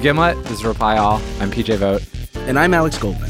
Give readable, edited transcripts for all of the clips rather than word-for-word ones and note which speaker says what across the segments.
Speaker 1: Gimlet. This is Reply All. I'm PJ Vogt.
Speaker 2: And I'm Alex Goldman.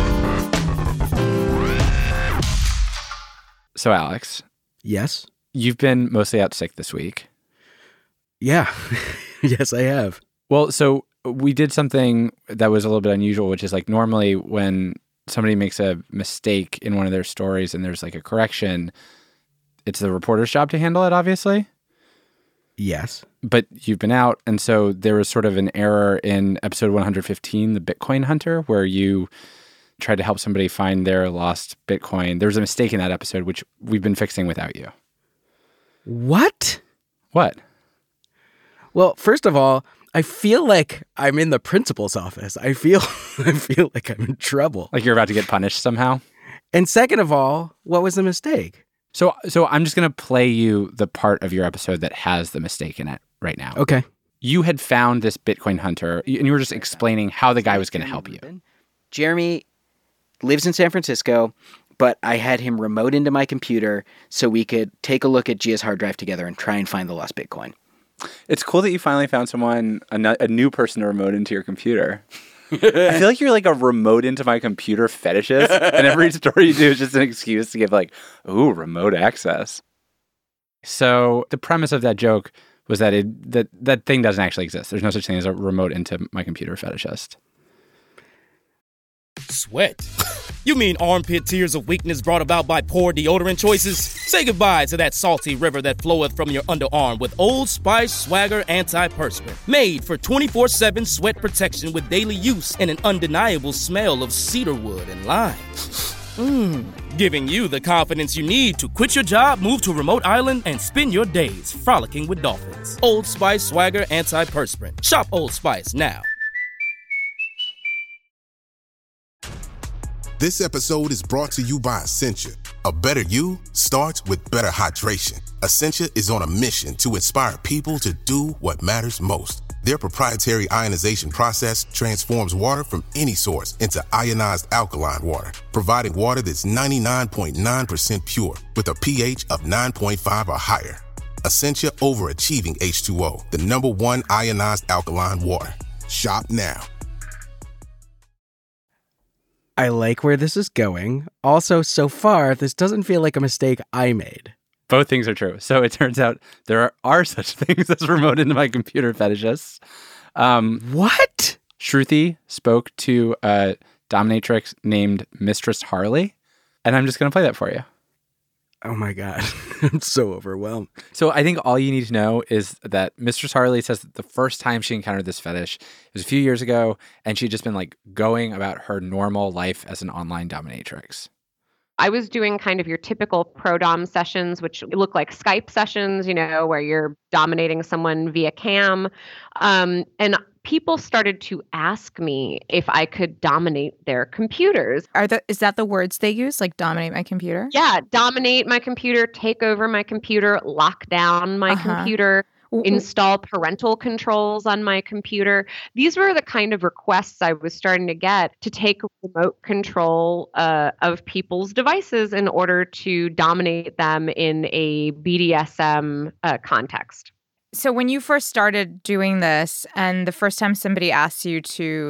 Speaker 1: So, Alex.
Speaker 2: Yes?
Speaker 1: You've been mostly out sick this week.
Speaker 2: Yeah. Yes, I have.
Speaker 1: Well, so we did something that was a little bit unusual, which is like normally when somebody makes a mistake in one of their stories and there's like a correction, it's the reporter's job to handle it, obviously.
Speaker 2: Yes.
Speaker 1: But you've been out, and so there was sort of an error in episode 115, The Bitcoin Hunter, where you tried to help somebody find their lost Bitcoin. There was a mistake in that episode, which we've been fixing without you.
Speaker 2: What?
Speaker 1: What?
Speaker 2: Well, first of all, I feel like I'm in the principal's office. I feel like I'm in trouble.
Speaker 1: Like you're about to get punished somehow?
Speaker 2: And second of all, what was the mistake?
Speaker 1: So I'm just going to play you the part of your episode that has the mistake in it right now.
Speaker 2: Okay.
Speaker 1: You had found this Bitcoin hunter, and you were just explaining how the guy was going to help you.
Speaker 3: Jeremy lives in San Francisco, but I had him remote into my computer so we could take a look at Gia's hard drive together and try and find the lost Bitcoin.
Speaker 1: It's cool that you finally found someone, a new person to remote into your computer. I feel like you're like a remote into my computer fetishist, and every story you do is just an excuse to give like, ooh, remote access. So the premise of that joke was that that thing doesn't actually exist. There's no such thing as a remote into my computer fetishist.
Speaker 4: Sweat? You mean armpit tears of weakness brought about by poor deodorant choices? Say goodbye to that salty river that floweth from your underarm with Old Spice Swagger Antiperspirant. Made for 24/7 sweat protection with daily use and an undeniable smell of cedarwood and lime. Giving you the confidence you need to quit your job, move to a remote island, and spend your days frolicking with dolphins. Old Spice Swagger Antiperspirant. Shop Old Spice now.
Speaker 5: This episode is brought to you by Essentia. A better you starts with better hydration. Essentia is on a mission to inspire people to do what matters most. Their proprietary ionization process transforms water from any source into ionized alkaline water, providing water that's 99.9% pure with a pH of 9.5 or higher. Essentia Overachieving H2O, the #1 ionized alkaline water. Shop now.
Speaker 2: I like where this is going. Also, so far, this doesn't feel like a mistake I made.
Speaker 1: Both things are true. So it turns out there are such things as remote into my computer fetishists.
Speaker 2: What?
Speaker 1: Shruti spoke to a dominatrix named Mistress Harley, and I'm just going to play that for you.
Speaker 2: Oh my God. I'm so overwhelmed.
Speaker 1: So I think all you need to know is that Mistress Harley says that the first time she encountered this fetish was a few years ago, and she'd just been like going about her normal life as an online dominatrix.
Speaker 6: I was doing kind of your typical pro-dom sessions, which look like Skype sessions, where you're dominating someone via cam. And people started to ask me if I could dominate their computers.
Speaker 7: Is that the words they use, like dominate my computer?
Speaker 6: Yeah, dominate my computer, take over my computer, lock down my computer, install parental controls on my computer. These were the kind of requests I was starting to get to take remote control of people's devices in order to dominate them in a BDSM context.
Speaker 7: So when you first started doing this, and the first time somebody asked you to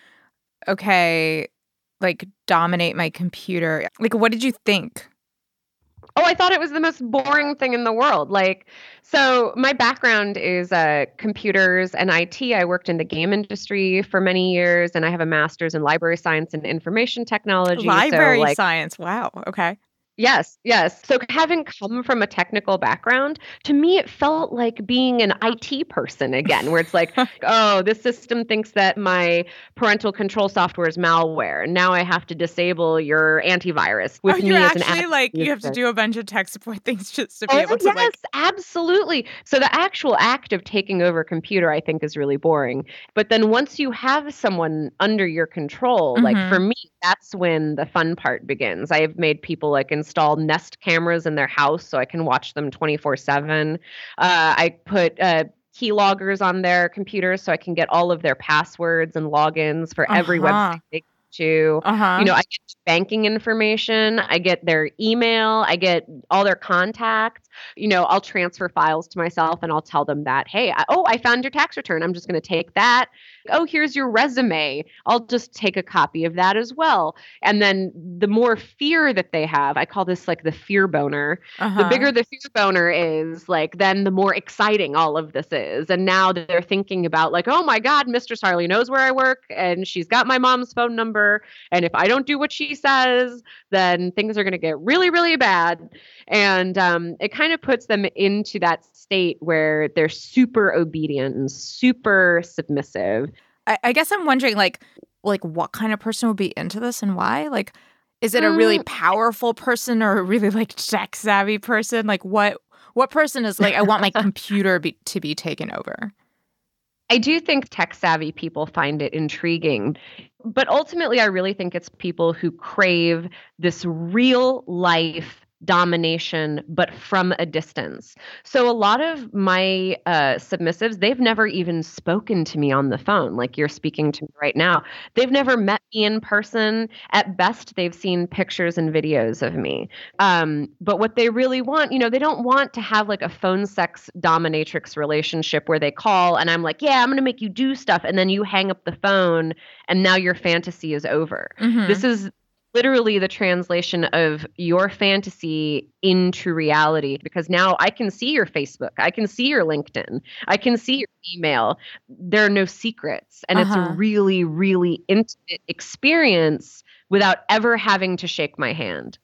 Speaker 7: dominate my computer, what did you think?
Speaker 6: Oh, I thought it was the most boring thing in the world. So my background is computers and IT. I worked in the game industry for many years, and I have a master's in library science and information technology.
Speaker 7: Library science. Wow. Okay.
Speaker 6: Yes. So having come from a technical background, to me, it felt like being an IT person again, where it's like, oh, this system thinks that my parental control software is malware, and now I have to disable your antivirus with me as an app.
Speaker 7: You have to do a bunch of tech support things just to be able to
Speaker 6: Yes, absolutely. So the actual act of taking over a computer, I think, is really boring. But then once you have someone under your control, for me, that's when the fun part begins. I have made people install Nest cameras in their house so I can watch them 24/7. I put keyloggers on their computers so I can get all of their passwords and logins for every website they go to. I get banking information. I get their email. I get all their contacts. I'll transfer files to myself and I'll tell them that, hey, I found your tax return. I'm just going to take that. Oh, here's your resume. I'll just take a copy of that as well. And then the more fear that they have, I call this like the fear boner. The bigger the fear boner is, like, then the more exciting all of this is. And now they're thinking about like, oh my God, Mistress Harley knows where I work and she's got my mom's phone number. And if I don't do what she says, then things are going to get really, really bad. And it kind of puts them into that state where they're super obedient and super submissive.
Speaker 7: I guess I'm wondering, like what kind of person would be into this and why? Like, is it a really powerful person or a really like tech savvy person? Like, what person is like, I want my computer to be taken over?
Speaker 6: I do think tech savvy people find it intriguing, but ultimately I really think it's people who crave this real life domination, but from a distance. So a lot of my submissives, they've never even spoken to me on the phone like you're speaking to me right now. They've never met me in person. At best, they've seen pictures and videos of me. But what they really want, they don't want to have like a phone sex dominatrix relationship where they call and I'm like, yeah, I'm going to make you do stuff. And then you hang up the phone and now your fantasy is over. This is literally the translation of your fantasy into reality, because now I can see your Facebook, I can see your LinkedIn, I can see your email. There are no secrets. And it's a really, really intimate experience without ever having to shake my hand.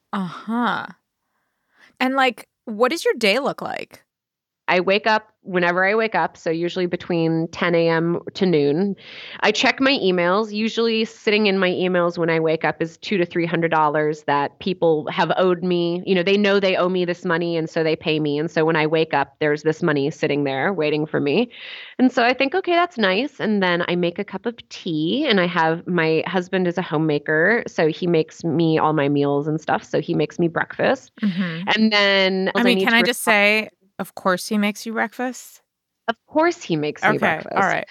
Speaker 7: And like, what does your day look like?
Speaker 6: I wake up whenever I wake up, so usually between 10 a.m. to noon. I check my emails. Usually sitting in my emails when I wake up is $200 to $300 that people have owed me. They know they owe me this money, and so they pay me. And so when I wake up, there's this money sitting there waiting for me. And so I think, okay, that's nice. And then I make a cup of tea, and I have my husband is a homemaker, so he makes me all my meals and stuff. So he makes me breakfast. And then
Speaker 7: can I just say, of course he makes you breakfast?
Speaker 6: Of course he makes me breakfast.
Speaker 7: All right.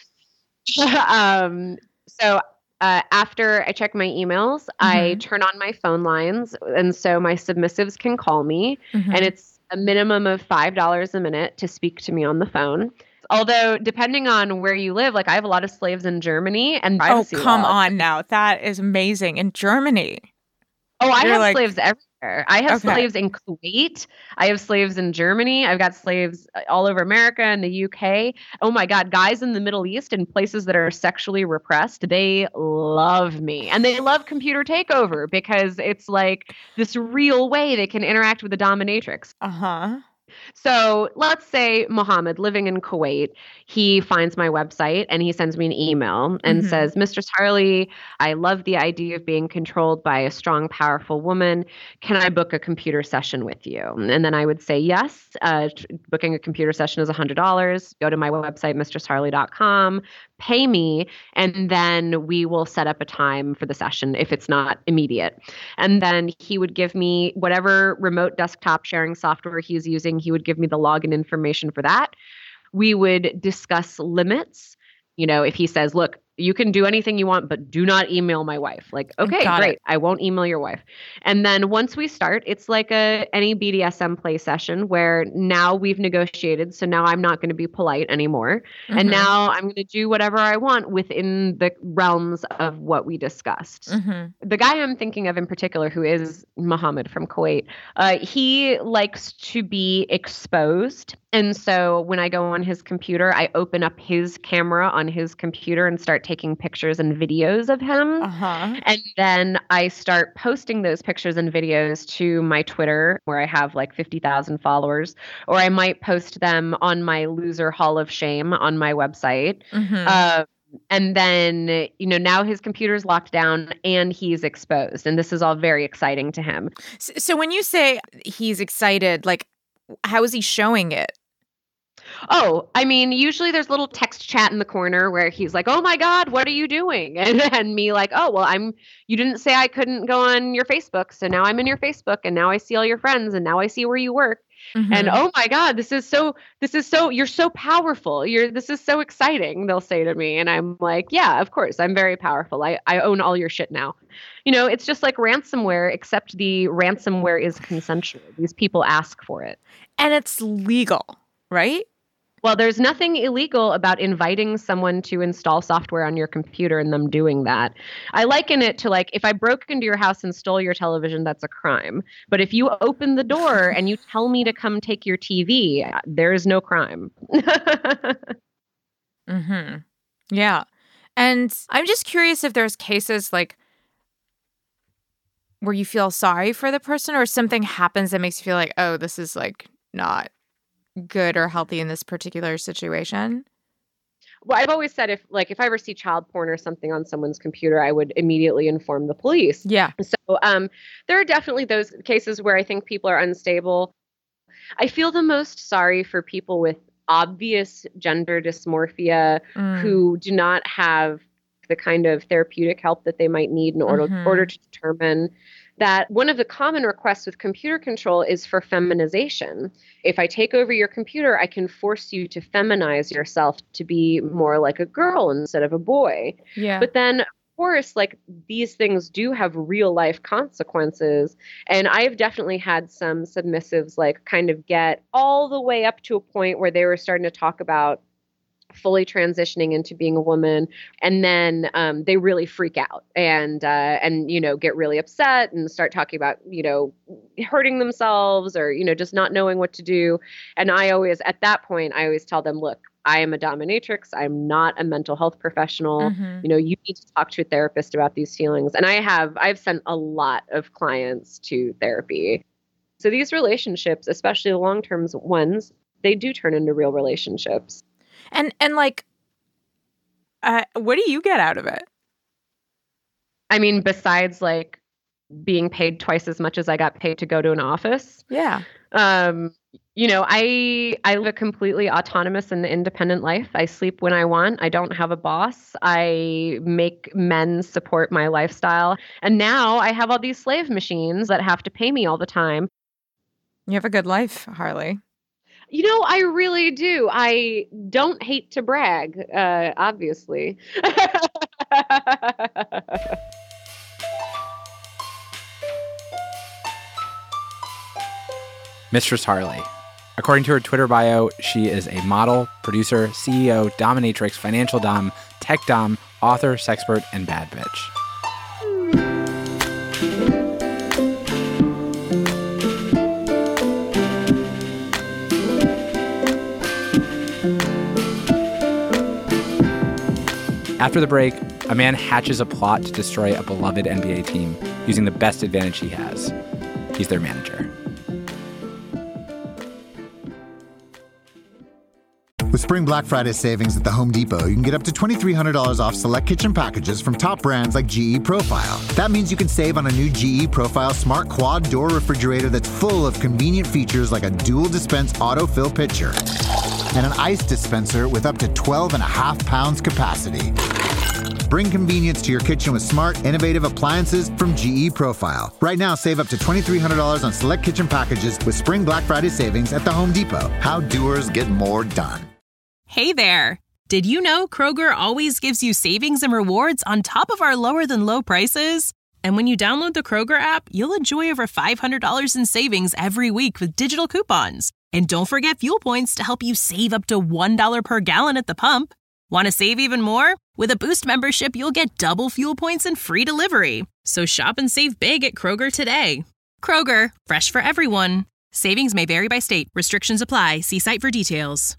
Speaker 6: So after I check my emails, I turn on my phone lines. And so my submissives can call me. And it's a minimum of $5 a minute to speak to me on the phone. Although, depending on where you live, like I have a lot of slaves in Germany. And
Speaker 7: come on now. That is amazing. In Germany.
Speaker 6: Oh, I have slaves everywhere. I have slaves in Kuwait. I have slaves in Germany. I've got slaves all over America and the UK. Oh my God, guys in the Middle East and places that are sexually repressed, they love me. And they love Computer Takeover because it's like this real way they can interact with the dominatrix. So let's say Mohammed, living in Kuwait, he finds my website and he sends me an email and says, Mistress Harley, I love the idea of being controlled by a strong, powerful woman. Can I book a computer session with you? And then I would say yes. Booking a computer session is $100. Go to my website, mistressharley.com, pay me, and then we will set up a time for the session if it's not immediate. And then he would give me whatever remote desktop sharing software he's using. He would give me the login information for that. We would discuss limits. If he says, look, you can do anything you want, but do not email my wife. Like, okay, great. I won't email your wife. And then once we start, it's like any BDSM play session where now we've negotiated. So now I'm not going to be polite anymore. And now I'm going to do whatever I want within the realms of what we discussed. The guy I'm thinking of in particular, who is Mohammed from Kuwait, he likes to be exposed. And so when I go on his computer, I open up his camera on his computer and start taking pictures and videos of him. And then I start posting those pictures and videos to my Twitter, where I have like 50,000 followers, or I might post them on my Loser Hall of Shame on my website. And then, now his computer's locked down and he's exposed. And this is all very exciting to him.
Speaker 7: So when you say he's excited, like, how is he showing it?
Speaker 6: Oh, I mean, usually there's a little text chat in the corner where he's like, oh my God, what are you doing? And then me like, oh, well, you didn't say I couldn't go on your Facebook. So now I'm in your Facebook and now I see all your friends and now I see where you work. And oh my God, this is so, you're so powerful. This is so exciting, they'll say to me. And I'm like, yeah, of course, I'm very powerful. I own all your shit now. It's just like ransomware, except the ransomware is consensual. These people ask for it.
Speaker 7: And it's legal, right?
Speaker 6: Well, there's nothing illegal about inviting someone to install software on your computer and them doing that. I liken it to like, if I broke into your house and stole your television, that's a crime. But if you open the door and you tell me to come take your TV, there is no crime.
Speaker 7: Yeah. And I'm just curious if there's cases like where you feel sorry for the person or something happens that makes you feel like, oh, this is like not good or healthy in this particular situation?
Speaker 6: Well, I've always said if I ever see child porn or something on someone's computer, I would immediately inform the police.
Speaker 7: Yeah.
Speaker 6: So there are definitely those cases where I think people are unstable. I feel the most sorry for people with obvious gender dysmorphia who do not have the kind of therapeutic help that they might need in order to determine that one of the common requests with computer control is for feminization. If I take over your computer, I can force you to feminize yourself to be more like a girl instead of a boy.
Speaker 7: Yeah.
Speaker 6: But then, of course, like these things do have real life consequences. And I've definitely had some submissives like kind of get all the way up to a point where they were starting to talk about fully transitioning into being a woman, and then they really freak out and get really upset and start talking about hurting themselves or just not knowing what to do. And at that point I always tell them, look, I am a dominatrix. I'm not a mental health professional. You need to talk to a therapist about these feelings. And I've sent a lot of clients to therapy. So these relationships, especially the long-term ones, they do turn into real relationships.
Speaker 7: And like, what do you get out of it?
Speaker 6: I mean, besides like being paid twice as much as I got paid to go to an office.
Speaker 7: Yeah.
Speaker 6: I live a completely autonomous and independent life. I sleep when I want. I don't have a boss. I make men support my lifestyle. And now I have all these slave machines that have to pay me all the time.
Speaker 7: You have a good life, Harley.
Speaker 6: I really do. I don't hate to brag, obviously.
Speaker 1: Mistress Harley. According to her Twitter bio, she is a model, producer, CEO, dominatrix, financial dom, tech dom, author, sexpert, and bad bitch. After the break, a man hatches a plot to destroy a beloved NBA team using the best advantage he has. He's their manager.
Speaker 8: With Spring Black Friday savings at the Home Depot, you can get up to $2,300 off select kitchen packages from top brands like GE Profile. That means you can save on a new GE Profile Smart Quad Door Refrigerator that's full of convenient features like a dual dispense autofill pitcher and an ice dispenser with up to 12.5 pounds capacity. Bring convenience to your kitchen with smart, innovative appliances from GE Profile. Right now, save up to $2,300 on select kitchen packages with Spring Black Friday savings at the Home Depot. How doers get more done.
Speaker 9: Hey there. Did you know Kroger always gives you savings and rewards on top of our lower-than-low prices? And when you download the Kroger app, you'll enjoy over $500 in savings every week with digital coupons. And don't forget fuel points to help you save up to $1 per gallon at the pump. Want to save even more? With a Boost membership, you'll get double fuel points and free delivery. So shop and save big at Kroger today. Kroger, fresh for everyone. Savings may vary by state. Restrictions apply. See site for details.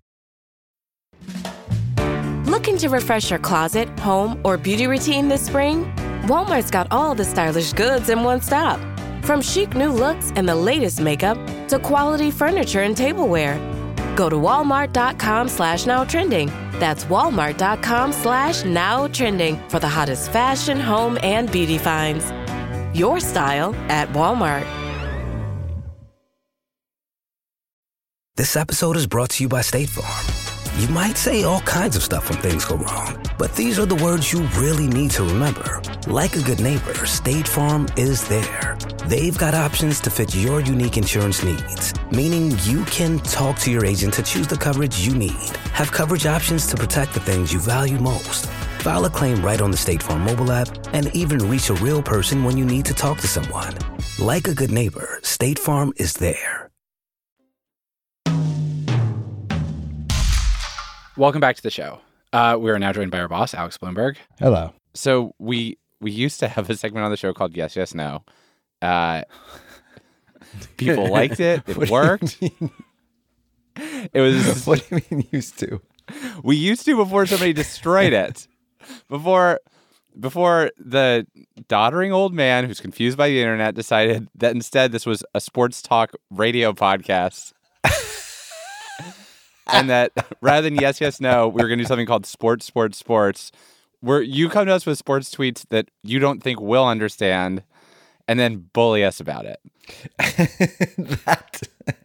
Speaker 10: Looking to refresh your closet, home, or beauty routine this spring? Walmart's got all the stylish goods in one stop. From chic new looks and the latest makeup to quality furniture and tableware. Go to walmart.com/nowtrending. That's walmart.com/nowtrending for the hottest fashion, home, and beauty finds. Your style at Walmart.
Speaker 11: This episode is brought to you by State Farm. You might say all kinds of stuff when things go wrong, but these are the words you really need to remember. Like a good neighbor, State Farm is there. They've got options to fit your unique insurance needs, meaning you can talk to your agent to choose the coverage you need, have coverage options to protect the things you value most, file a claim right on the State Farm mobile app, and even reach a real person when you need to talk to someone. Like a good neighbor, State Farm is there.
Speaker 1: Welcome back to the show. We are now joined by our boss, Alex Bloomberg.
Speaker 2: Hello.
Speaker 1: So we used to have a segment on the show called Yes, Yes, No. People liked it. It worked. It was.
Speaker 12: What do you mean used to?
Speaker 1: We used to before somebody destroyed it. Before the doddering old man who's confused by the internet decided that instead this was a sports talk radio podcast. And that rather than Yes, Yes, No, we were going to do something called Sports, Sports, Sports, where you come to us with sports tweets that you don't think we'll understand and then bully us about it.
Speaker 12: That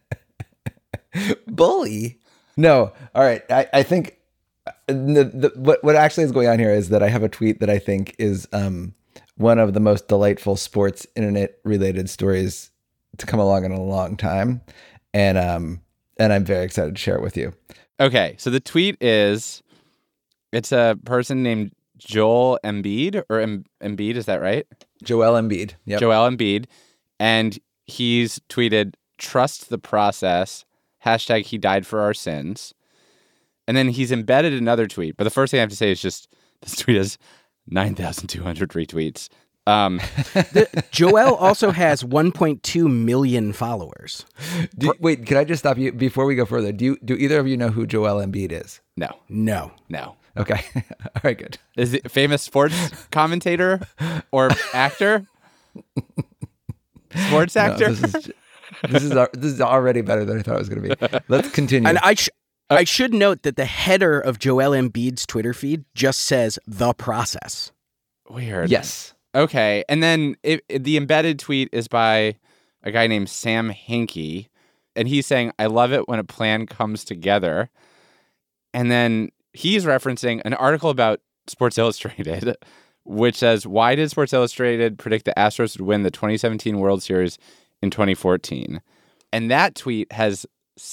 Speaker 12: bully? No. All right. I think what actually is going on here is that I have a tweet that I think is one of the most delightful sports internet related stories to come along in a long time. And I'm very excited to share it with you.
Speaker 1: Okay. So the tweet is, it's a person named Joel Embiid, or Embiid, is that right?
Speaker 12: Joel Embiid. Yep.
Speaker 1: Joel Embiid. And he's tweeted, "Trust the process. # he died for our sins." And then he's embedded another tweet. But the first thing I have to say is just, this tweet has 9,200 retweets.
Speaker 2: Joel also has 1.2 million followers.
Speaker 12: Wait, can I just stop you before we go further? Do either of you know who Joel Embiid is?
Speaker 1: No.
Speaker 12: Okay. All right, good.
Speaker 1: Is it a famous sports commentator or actor? Sports actor?
Speaker 12: No, this is already better than I thought it was going to be. Let's continue.
Speaker 2: And I should note that the header of Joel Embiid's Twitter feed just says "the process."
Speaker 1: Weird.
Speaker 12: Yes.
Speaker 1: Okay. And then the embedded tweet is by a guy named Sam Hinkie. And he's saying, "I love it when a plan comes together." And then he's referencing an article about Sports Illustrated, which says, "Why did Sports Illustrated predict the Astros would win the 2017 World Series in 2014? And that tweet has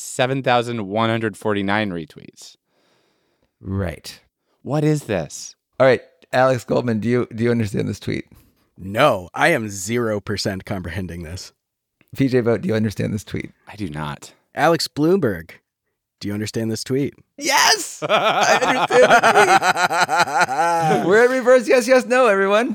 Speaker 1: 7,149 retweets.
Speaker 12: Right.
Speaker 1: What is this?
Speaker 12: All right, Alex Goldman, do you understand this tweet?
Speaker 2: No, I am 0% comprehending this.
Speaker 12: PJ Vogt, do you understand this tweet?
Speaker 1: I do not.
Speaker 2: Alex Bloomberg, do you understand this tweet?
Speaker 12: Yes! I understand the tweet. We're at reverse yes, yes, no, everyone.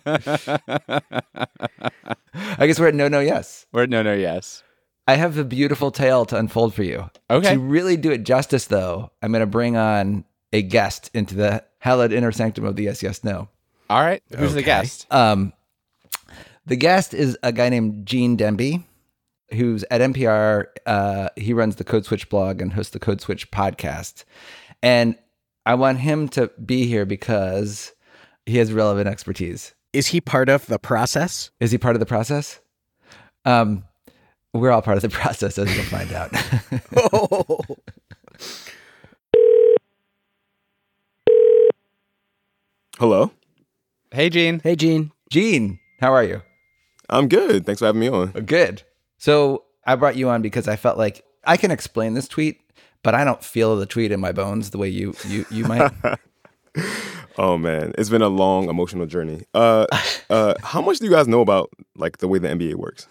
Speaker 12: I guess we're at no, yes.
Speaker 1: We're at no, yes.
Speaker 12: I have a beautiful tale to unfold for you.
Speaker 1: Okay.
Speaker 12: To really do it justice, though, I'm going to bring on a guest into the hallowed inner sanctum of the yes, yes, no.
Speaker 1: All right. Who's the guest?
Speaker 12: The guest is a guy named Gene Demby, who's at NPR. He runs the Code Switch blog and hosts the Code Switch podcast. And I want him to be here because he has relevant expertise.
Speaker 2: Is he part of the process?
Speaker 12: Is he part of the process? We're all part of the process, as you'll find out.
Speaker 13: Hello.
Speaker 1: Hey, Gene.
Speaker 2: Hey, Gene.
Speaker 12: Gene, how are you?
Speaker 13: I'm good. Thanks for having me on.
Speaker 12: Good. So I brought you on because I felt like I can explain this tweet, but I don't feel the tweet in my bones the way you might.
Speaker 13: Oh man, it's been a long emotional journey. How much do you guys know about like the way the NBA works?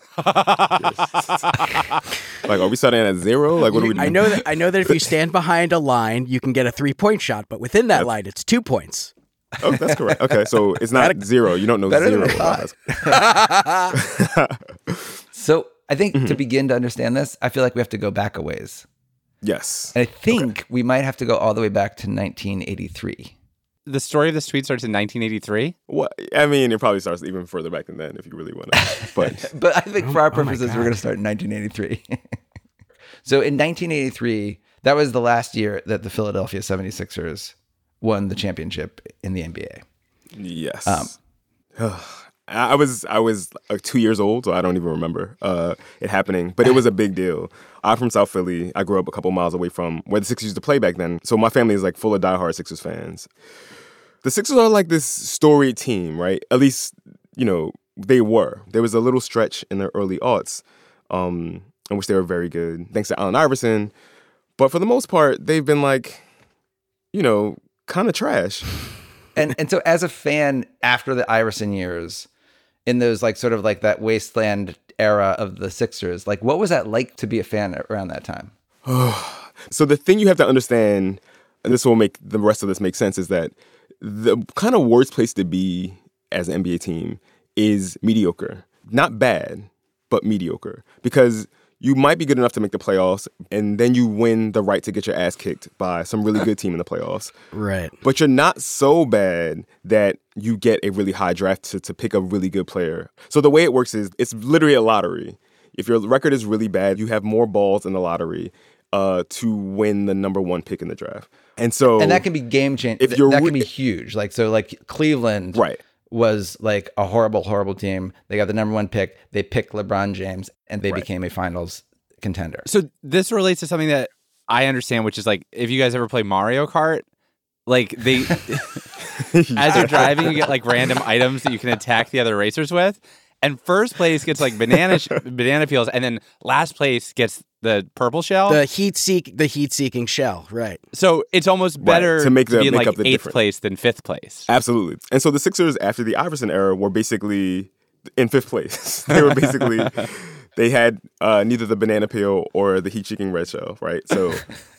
Speaker 13: Like, are we starting at 0? Like, what are we doing?
Speaker 2: I know that if you stand behind a line, you can get a 3-point shot, but within that line, it's 2 points.
Speaker 13: Oh, that's correct. Okay, so it's not 0. You don't know
Speaker 12: better
Speaker 13: 0.
Speaker 12: Than I thought. So I think to begin to understand this, I feel like we have to go back a ways.
Speaker 13: Yes.
Speaker 12: And I think we might have to go all the way back to 1983.
Speaker 1: The story of this tweet starts in 1983?
Speaker 13: Well, I mean, it probably starts even further back than that if you really want to.
Speaker 12: But I think for our purposes, we're going to start in 1983. So in 1983, that was the last year that the Philadelphia 76ers won the championship in the NBA.
Speaker 13: Yes. I was 2 years old, so I don't even remember it happening. But it was a big deal. I'm from South Philly. I grew up a couple miles away from where the Sixers used to play back then. So my family is like full of diehard Sixers fans. The Sixers are like this storied team, right? At least, they were. There was a little stretch in the early aughts in which they were very good, thanks to Allen Iverson. But for the most part, they've been like, kind of trash.
Speaker 12: And so as a fan after the Iverson years, in those like sort of like that wasteland era of the Sixers, like what was that like to be a fan around that time?
Speaker 13: So the thing you have to understand, and this will make the rest of this make sense, is that the kind of worst place to be as an NBA team is mediocre. Not bad, but mediocre. Because you might be good enough to make the playoffs, and then you win the right to get your ass kicked by some really good team in the playoffs.
Speaker 2: Right.
Speaker 13: But you're not so bad that you get a really high draft to pick a really good player. So the way it works is it's literally a lottery. If your record is really bad, you have more balls in the lottery to win the number one pick in the draft. And
Speaker 12: that can be game changing. That can be huge. Like Cleveland.
Speaker 13: Right.
Speaker 12: Was like a horrible, horrible team. They got the number one pick. They picked LeBron James, and they became a finals contender.
Speaker 1: So this relates to something that I understand, which is like if you guys ever play Mario Kart, like they, as you're driving, you get like random items that you can attack the other racers with. And first place gets like banana peels, and then last place gets the purple shell.
Speaker 2: The heat-seeking shell, right.
Speaker 1: So it's almost better
Speaker 13: to be in like
Speaker 1: up the
Speaker 13: 8th
Speaker 1: difference. Place than 5th place.
Speaker 13: Absolutely. And so the Sixers, after the Iverson era, were basically in 5th place. They were basically, they had neither the banana peel or the heat-seeking red shell, right? So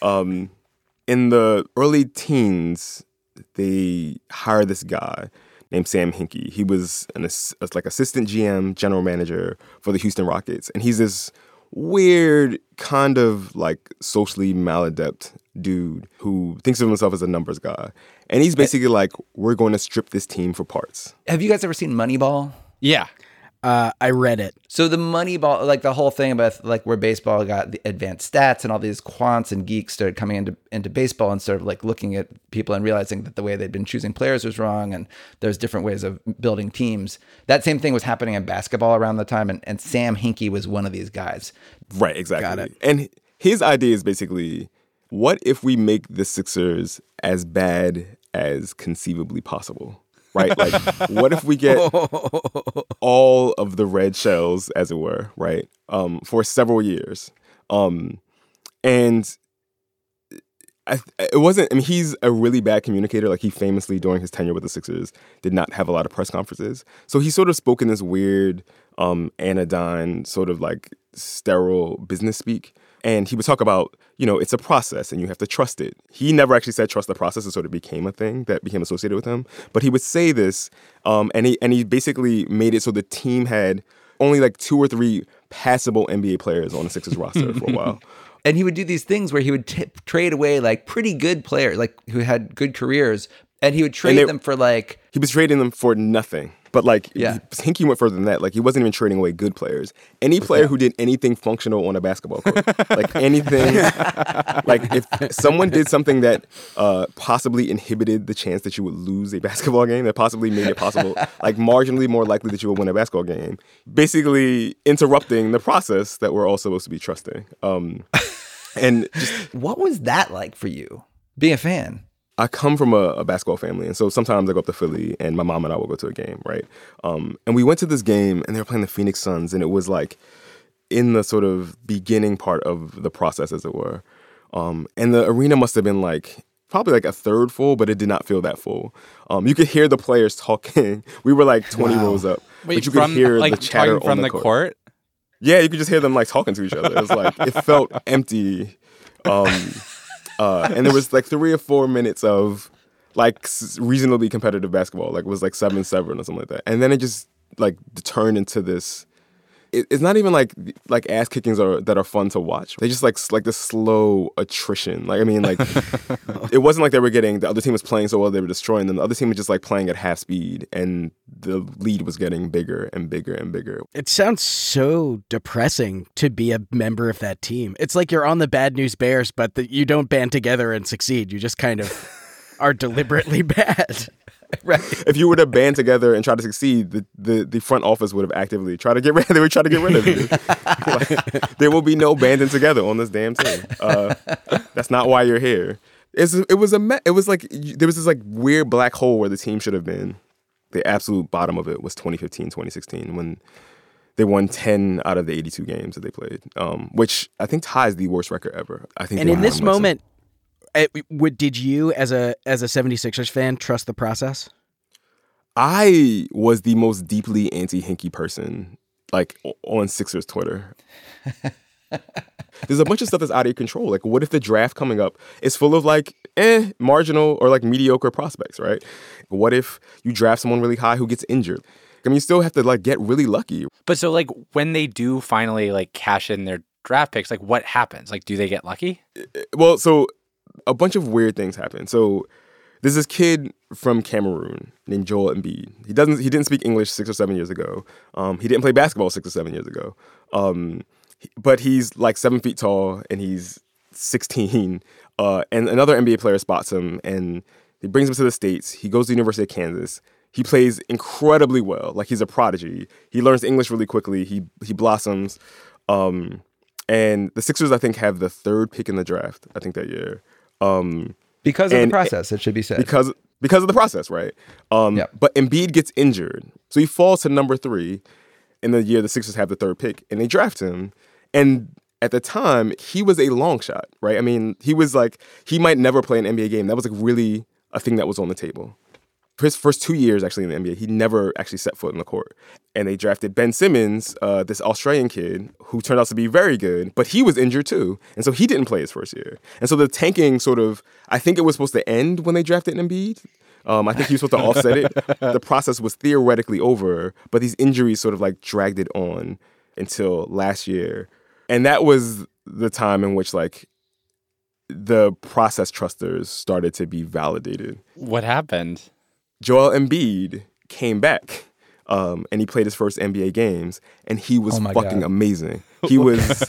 Speaker 13: in the early teens, they hired this guy named Sam Hinkie. He was like assistant GM, general manager for the Houston Rockets. And he's this weird, kind of like socially maladept dude who thinks of himself as a numbers guy. And he's basically like, we're going to strip this team for parts.
Speaker 12: Have you guys ever seen Moneyball?
Speaker 1: Yeah.
Speaker 2: I read it.
Speaker 12: So the Moneyball, like the whole thing about like where baseball got the advanced stats and all these quants and geeks started coming into baseball and sort of like looking at people and realizing that the way they'd been choosing players was wrong and there's different ways of building teams. That same thing was happening in basketball around the time, and Sam Hinkie was one of these guys.
Speaker 13: Right, exactly.
Speaker 2: Got it.
Speaker 13: And his idea is basically, what if we make the Sixers as bad as conceivably possible? Right? Like, what if we get all of the red shells, as it were, right? For several years. And it wasn't, I mean, he's a really bad communicator. Like, he famously, during his tenure with the Sixers, did not have a lot of press conferences. So he sort of spoke in this weird, anodyne, sort of like sterile business speak. And he would talk about, it's a process and you have to trust it. He never actually said trust the process. It sort of became a thing that became associated with him. But he would say this, and he basically made it so the team had only like 2 or 3 passable NBA players on the Sixers roster for a while.
Speaker 12: And he would do these things where he would trade away like pretty good players, like who had good careers, and he would trade them for like...
Speaker 13: He was trading them for nothing. But like, Hinkie went further than that. Like, he wasn't even trading away good players. Any player who did anything functional on a basketball court, like anything, like if someone did something that possibly inhibited the chance that you would lose a basketball game, that possibly made it possible, like marginally more likely that you would win a basketball game, basically interrupting the process that we're all supposed to be trusting. And just,
Speaker 12: what was that like for you, being a fan?
Speaker 13: I come from a basketball family, and so sometimes I go up to Philly, and my mom and I will go to a game, right? And we went to this game, and they were playing the Phoenix Suns, and it was like in the sort of beginning part of the process, as it were. And the arena must have been like probably like a third full, but it did not feel that full. You could hear the players talking. We were like 20 rows up, but you could hear the chatter
Speaker 1: from the court.
Speaker 13: Yeah, you could just hear them like talking to each other. It was like, it felt empty. And there was like 3 or 4 minutes of like reasonably competitive basketball. Like it was like 7-7 or something like that. And then it just like turned into this. It's not even like ass kickings that are fun to watch. They just like this slow attrition. Like, I mean, like it wasn't like they were getting, the other team was playing so well they were destroying them. The other team was just like playing at half speed, and the lead was getting bigger and bigger and bigger.
Speaker 2: It sounds so depressing to be a member of that team. It's like you're on the Bad News Bears, but you don't band together and succeed. You just kind of are deliberately bad.
Speaker 12: Right.
Speaker 13: If you were to band together and try to succeed, the front office would have actively tried to get rid. They would try to get rid of you. Like, there will be no banding together on this damn team. That's not why you're here. It was like there was this like weird black hole where the team should have been. The absolute bottom of it was 2015, 2016 when they won 10 out of the 82 games that they played, which I think ties the worst record ever. I think.
Speaker 2: And in this moment, did you, as a 76ers fan, trust the process?
Speaker 13: I was the most deeply anti-Hinkie person, like, on Sixers Twitter. There's a bunch of stuff that's out of your control. Like, what if the draft coming up is full of, like, marginal or, like, mediocre prospects, right? What if you draft someone really high who gets injured? I mean, you still have to, like, get really lucky.
Speaker 1: But so, like, when they do finally, like, cash in their draft picks, like, what happens? Like, do they get lucky?
Speaker 13: Well, so a bunch of weird things happen. So there's this kid from Cameroon named Joel Embiid. He didn't speak English 6 or 7 years ago. He didn't play basketball 6 or 7 years ago. But he's like 7 feet tall and he's 16. And another NBA player spots him and he brings him to the States. He goes to the University of Kansas. He plays incredibly well. Like, he's a prodigy. He learns English really quickly. He blossoms. And the Sixers, I think, have the 3rd pick in the draft, I think, that year.
Speaker 12: Because of the process, it should be said.
Speaker 13: Because of the process, right? But Embiid gets injured. So he falls to number 3 in the year the Sixers have the 3rd pick. And they draft him. And at the time, he was a long shot, right? I mean, he was like, he might never play an NBA game. That was like really a thing that was on the table. For his first 2 years, actually, in the NBA, he never actually set foot in the court. And they drafted Ben Simmons, this Australian kid, who turned out to be very good, but he was injured too. And so he didn't play his first year. And so the tanking sort of, I think it was supposed to end when they drafted Embiid. I think he was supposed to offset it. The process was theoretically over, but these injuries sort of like dragged it on until last year. And that was the time in which, like, the process trusters started to be validated.
Speaker 1: What happened?
Speaker 13: Joel Embiid came back, and he played his first NBA games, and he was fucking amazing. He was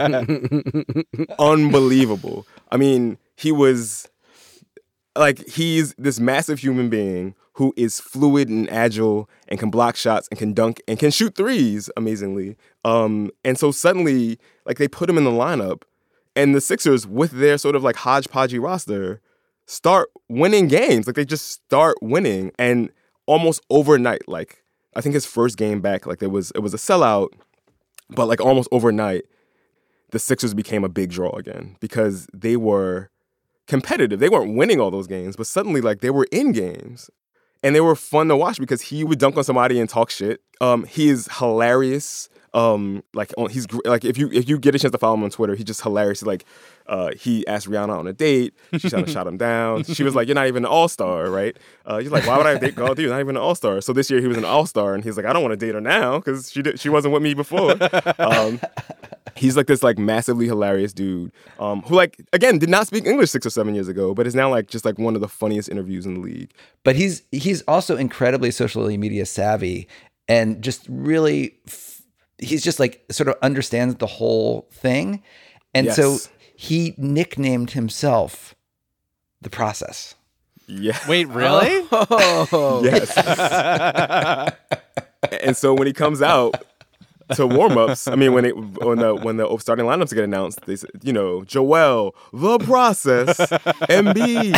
Speaker 13: unbelievable. I mean, he was, like, he's this massive human being who is fluid and agile and can block shots and can dunk and can shoot threes amazingly. And so suddenly, like, they put him in the lineup, and the Sixers, with their sort of like hodgepodgey roster, start winning games. Like, they just start winning. And almost overnight, like, I think his first game back, like, it was a sellout, but like almost overnight, the Sixers became a big draw again because they were competitive. They weren't winning all those games, but suddenly, like, they were in games. And they were fun to watch because he would dunk on somebody and talk shit. He is hilarious. He's like, if you get a chance to follow him on Twitter, he's just hilarious. Like, he asked Rihanna on a date. She kind of shot him down. She was like, "You're not even an all-star, right?" He's like, "Why would I date girl? Dude, not even an all-star." So this year he was an all-star, and he's like, "I don't want to date her now because she wasn't with me before." He's like this like massively hilarious dude who, like, again, did not speak English 6 or 7 years ago, but is now like just like one of the funniest interviews in the league.
Speaker 12: But he's also incredibly socially media savvy and just really he's just like sort of understands the whole thing. And so he nicknamed himself The Process.
Speaker 13: Yeah.
Speaker 1: Wait, really?
Speaker 2: Oh.
Speaker 13: Yes. And so when he comes out to warm-ups, I mean, when the starting lineups get announced, they say, you know, Joel, The Process, Embiid.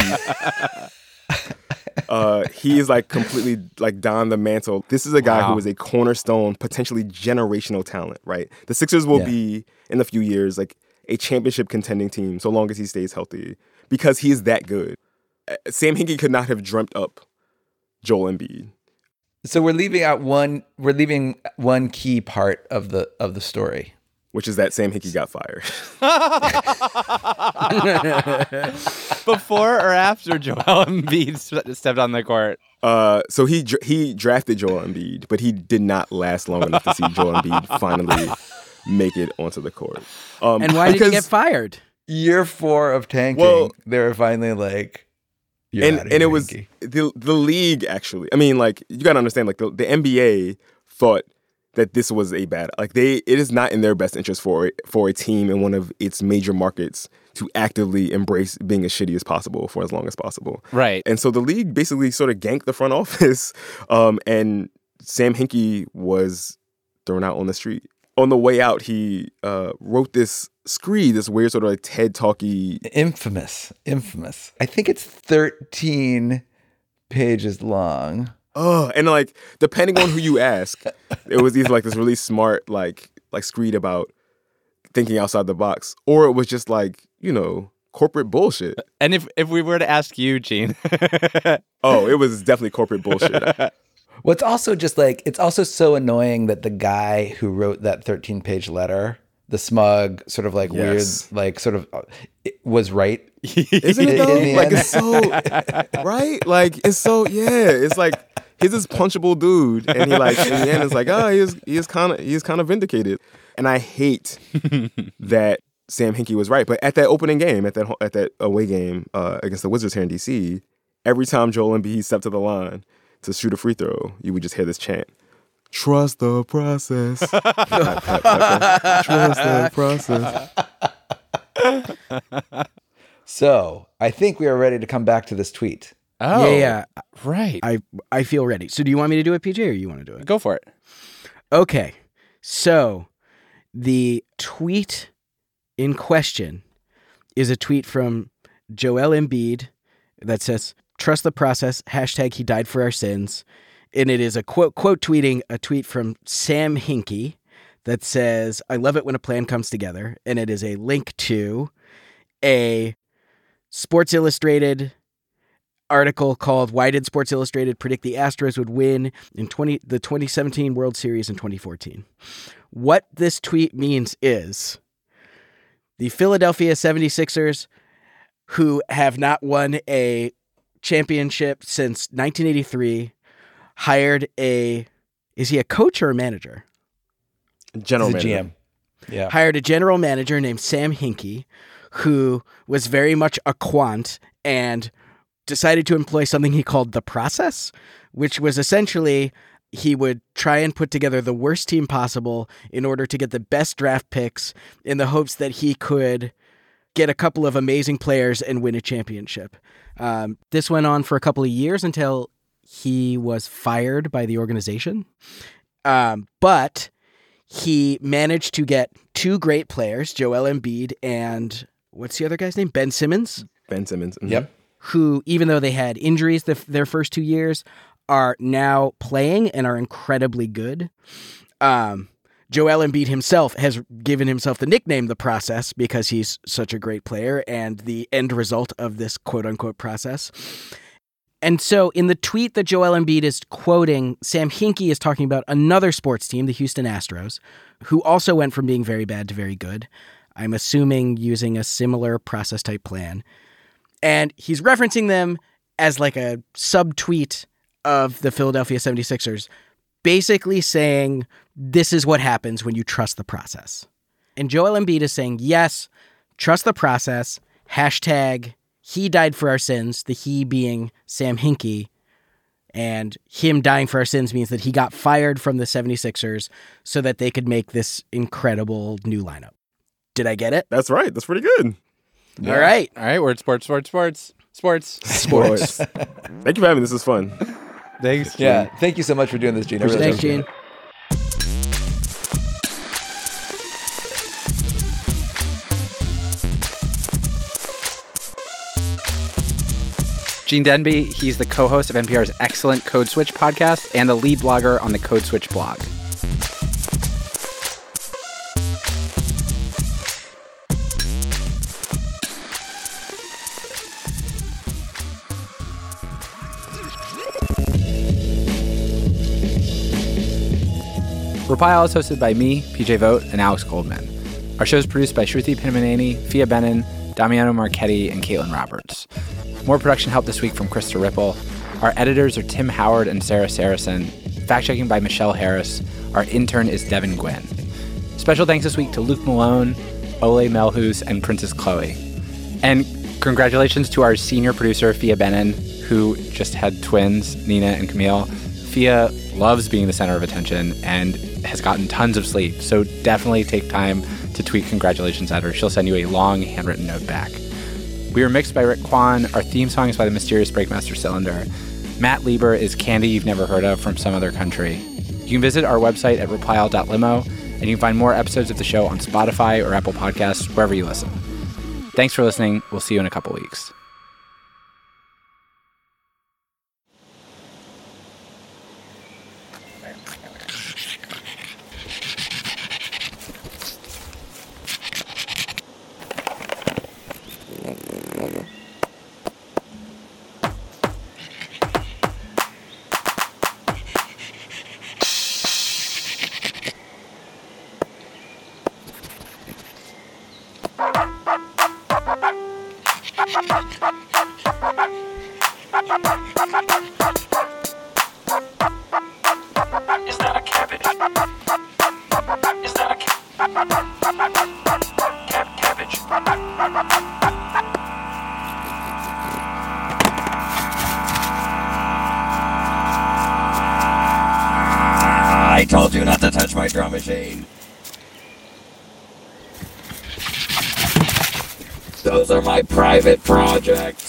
Speaker 13: He is like completely like donned the mantle. This is a guy who is a cornerstone, potentially generational talent, right? The Sixers will be, in a few years, like a championship contending team so long as he stays healthy because he is that good. Sam Hinkie could not have dreamt up Joel Embiid.
Speaker 12: So we're leaving one key part of the story,
Speaker 13: which is that Sam Hinkie got fired.
Speaker 1: Before or after Joel Embiid stepped on the court?
Speaker 13: So he drafted Joel Embiid, but he did not last long enough to see Joel Embiid finally make it onto the court.
Speaker 2: And why did he get fired?
Speaker 12: Year 4 of tanking, they were finally like,
Speaker 13: and it was the league, actually. I mean, like, you got to understand, like, the NBA thought that this was a bad, it is not in their best interest for a team in one of its major markets to actively embrace being as shitty as possible for as long as possible.
Speaker 1: Right.
Speaker 13: And so the league basically sort of ganked the front office, and Sam Hinkie was thrown out on the street. On the way out, he wrote this screed, this weird sort of like TED talky.
Speaker 12: Infamous. I think it's 13 pages long.
Speaker 13: Oh, and like depending on who you ask, it was either like this really smart like screed about thinking outside the box, or it was just like, corporate bullshit.
Speaker 1: And if we were to ask you, Gene.
Speaker 13: Oh, it was definitely corporate bullshit.
Speaker 12: Well, it's also just like, it's also so annoying that the guy who wrote that 13-page letter, the smug, sort of like weird, like sort of was right.
Speaker 13: Isn't it though? Like it's so, right? Like it's so, it's like, he's this punchable dude. And he like, in the end, it's like, oh, he is kind of vindicated. And I hate that Sam Hinkie was right. But at that opening game, at that away game against the Wizards here in DC, every time Joel Embiid stepped to the line to shoot a free throw, you would just hear this chant: "Trust the process." Trust the process.
Speaker 12: So I think we are ready to come back to this tweet.
Speaker 1: Oh,
Speaker 2: yeah.
Speaker 1: Right.
Speaker 2: I feel ready. So do you want me to do it, PJ, or you want to do it?
Speaker 1: Go for it.
Speaker 2: Okay. So the tweet in question is a tweet from Joel Embiid that says, "Trust the process, # he died for our sins." And it is a quote tweeting a tweet from Sam Hinkie that says, "I love it when a plan comes together." And it is a link to a Sports Illustrated article called "Why Did Sports Illustrated Predict the Astros Would Win in the 2017 World Series in 2014? What this tweet means is the Philadelphia 76ers, who have not won a championship since 1983, hired is he a coach or a manager?
Speaker 13: General
Speaker 12: He's a
Speaker 13: manager.
Speaker 12: GM. Yeah.
Speaker 2: Hired a general manager named Sam Hinkie, who was very much a quant and decided to employ something he called the process, which was essentially he would try and put together the worst team possible in order to get the best draft picks in the hopes that he could get a couple of amazing players and win a championship. This went on for a couple of years until he was fired by the organization. But he managed to get two great players, Joel Embiid and what's the other guy's name? Ben Simmons.
Speaker 13: Ben Simmons. Mm-hmm.
Speaker 12: Yep.
Speaker 2: Who, even though they had injuries their first 2 years, are now playing and are incredibly good. Joel Embiid himself has given himself the nickname The Process because he's such a great player and the end result of this quote-unquote process. And so in the tweet that Joel Embiid is quoting, Sam Hinkie is talking about another sports team, the Houston Astros, who also went from being very bad to very good. I'm assuming using a similar process-type plan. And he's referencing them as like a subtweet of the Philadelphia 76ers, basically saying, this is what happens when you trust the process. And Joel Embiid is saying, yes, trust the process, # he died for our sins, the he being Sam Hinkie, and him dying for our sins means that he got fired from the 76ers so that they could make this incredible new lineup. Did I get it?
Speaker 13: That's right. That's pretty good.
Speaker 2: Yeah. All right.
Speaker 1: We're at sports.
Speaker 13: Thank you for having me. This is fun.
Speaker 1: Thanks, Gene.
Speaker 12: Yeah. Thank you so much for doing this, Gene. I really
Speaker 2: Thanks,
Speaker 12: appreciate
Speaker 2: Gene.
Speaker 12: it.
Speaker 1: Gene Denby, he's the co-host of NPR's excellent Code Switch podcast and the lead blogger on the Code Switch blog. Rapile is hosted by me, PJ Vogt, and Alex Goldman. Our show is produced by Shruti Pinnamaneni, Fia Benin, Damiano Marchetti, and Caitlin Roberts. More production help this week from Krista Ripple. Our editors are Tim Howard and Sarah Saracen. Fact-checking by Michelle Harris. Our intern is Devin Gwynn. Special thanks this week to Luke Malone, Ole Melhus, and Princess Chloe. And congratulations to our senior producer, Fia Benin, who just had twins, Nina and Camille. Fia loves being the center of attention and has gotten tons of sleep. So definitely take time to tweet congratulations at her. She'll send you a long handwritten note back. We were mixed by Rick Kwan. Our theme song is by the mysterious Breakmaster Cylinder. Matt Lieber is candy you've never heard of from some other country. You can visit our website at replyall.limo, and you can find more episodes of the show on Spotify or Apple Podcasts, wherever you listen. Thanks for listening. We'll see you in a couple weeks.
Speaker 14: I told you not to touch my drum machine. Those are my private projects.